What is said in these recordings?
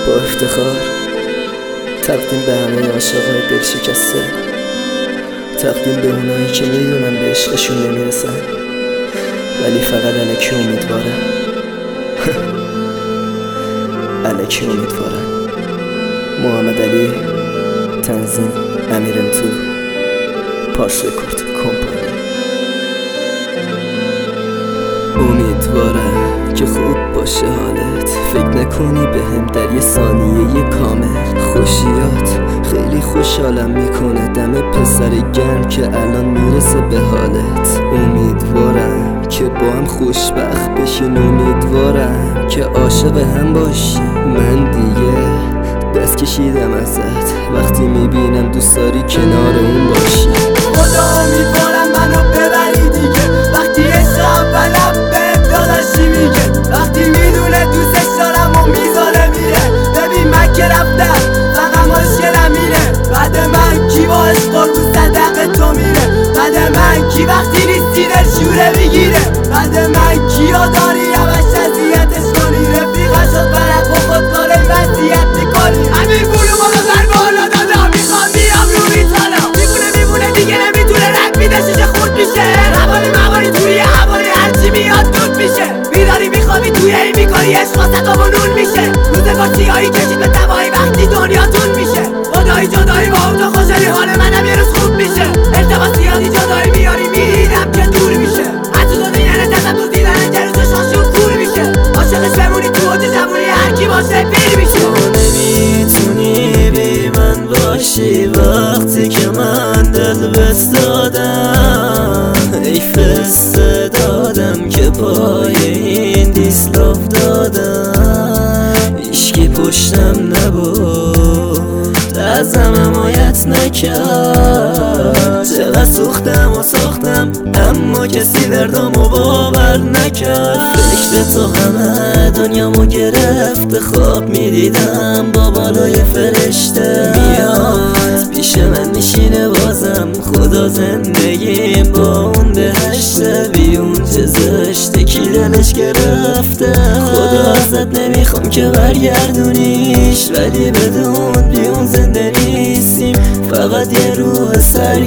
با افتخار تقدیم به همه عاشقای دل شکسته، تقدیم به اونایی که میدونن به عشقشون نمیرسن ولی فقط الکی امیدوارن. الکی امیدوارن. محمد علی، تنظیم امیر امتو، پارس رکورد کمپانی. امیدوارم که خوب باشه حالت، فکر نکنی بهم در یه ثانیه کامل. خوشیات خیلی خوشحالم میکنه، دم پسر گرم که الان میرسه به حالت. امیدوارم که با هم خوشبخت بشین، امیدوارم که عاشق هم باشی. من دیگه دست کشیدم ازت، وقتی میبینم دوست داری کنار اون باشی. خدا امیدوارم منو ببری دیگه، وقتی عشقم بلم به داداشی میگه، وقتی میدونه دوستش دارم و میذاره میره. ببین من که رفتم فقط مشکلم اینه، بعد من کی با عشق رو صدق تو میره؟ بعد من کی وقتی نیستی دل شوره میگیره؟ بعد من کیا داری همش اذیتش کنی؟ رفیقا شد برق و خودکاره وضعیت میکنی. همین بولو ما بزر بالا دادا، میخوام بیام رو میتالا. میمونه دیگه نمیتونه رد میده، شیشه خورد میشه. روانی توی هوایی هرچی میاد دود میشه. میداری میخوابی توی این میکنی، عشق واسه و نون میشه. روزگار سیاهی کشید به دوایی وقتی دنیا تون میشه. خدایی جدایی با اون تو خوشحالی حال منم یه روز خوب میشه. ارتباط زیادی جدایی میاری میدیدم که دور میشه. حتی تو دیدن دستم تو دیدن که روزش شاشون کور میشه. عاشقش بمونی تو اوج زبونی هرکی باشه پیر میشه. تو نمیتونی بی من باشی وقتی که من دل بست دادم. ای فرستادم که پای این دیسلاف دادم. هیچکی پشتم نبود، ازم حمایت نکرد. چقدر سوختم و ساختم اما کسی دردامو باور نکرد. فکر تو همه دنیامو گرفت، خواب میدیدم با بالای فرشته میاد پیش من میشینه بازم. خدا زندگیم با اون بهشته، بی اون چه زشته کی دلش گرفته. خدا ازت نمیخوام که برگردونیش، ولی بدون بی اون زنده نیستیم، فقط یه روح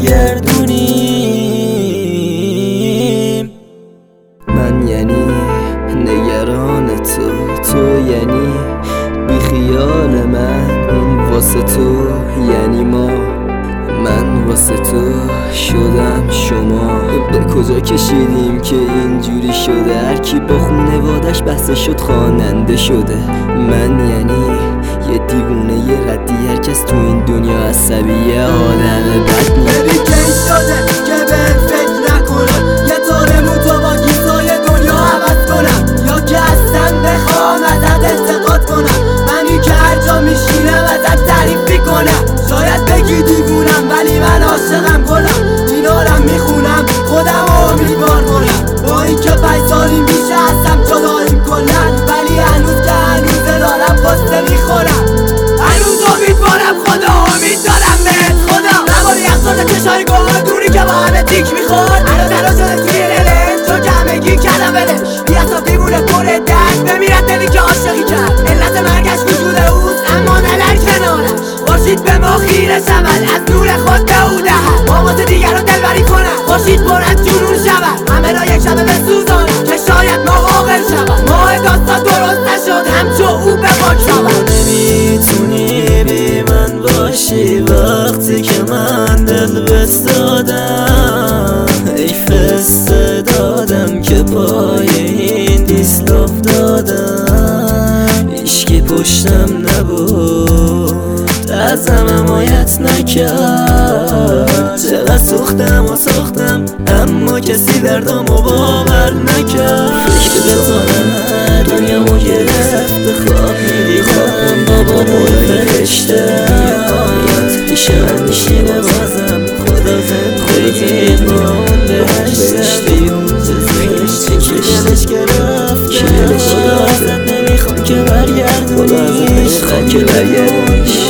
سرگردونیم. من یعنی نگران تو یعنی بی خیال من. این واسه تو یعنی ما، من واسه تو شدم شما. به کجا کشیدیم که اینجوری شده؟ هرکی با خونوادش بسته شد خواننده شده. من یعنی یه دیوونه یه ردی، هرکس تو این دنیا عصبیه آدم بد. ببین کی شده که بهت فکر نکنم، یه طور موتو با گیسای دنیا عوض کنم، یا که اصلا بخوام ازت استقاد کنم. منی که هر جا میشینم ازت تعریف میکنم. شاید بگی دیوونم ولی من عاشقم گلم. اینارم میخونم خودم امیدوار کنم، با این که 5 سالی میشه هستم جداییم کلن، ولی هنوز که هنوزه دارم قصه میخورم. هنوز امیدوارم خدا، امید دارم بهت خدا. نباری افسرده چشای گادونی که با همه تیک میخورد. الان درا شده توی للش چون که همگی کردم ولش. بیاسا دیوونه پر درد بمیرد دلی که عاشقی کرد. علت مرگش وجود اوست اما نه در کنارش. خورشید به ما خیره شود، از نور خود به او دهد. با واسه دیگر رو دلبری کنم، خورشید پر از جنون شود. همه را یک شبه بسوزانم که شاید ما عاقل شود. ماه داستان درست نشد همچو او به پاک شود. نمیتونی بی من باشی وقتی که من دل بست دادم. ای فرستادم که پای این دیسلاف دادم. هیچکی پشتم نبود، ازم حمایت نکرد. چقدر سوختم و ساختم اما کسی دردامو باور نکرد. فکر به تو همه دنیامو گرفت، خواب میدیدم بابا بالای فرشته میاد پیش من میشینه بازم. خدا زندگی با اون بهشته، بیون چه زشته کی دلش گرفته. خدا ازت نمیخوام که برگردونیش،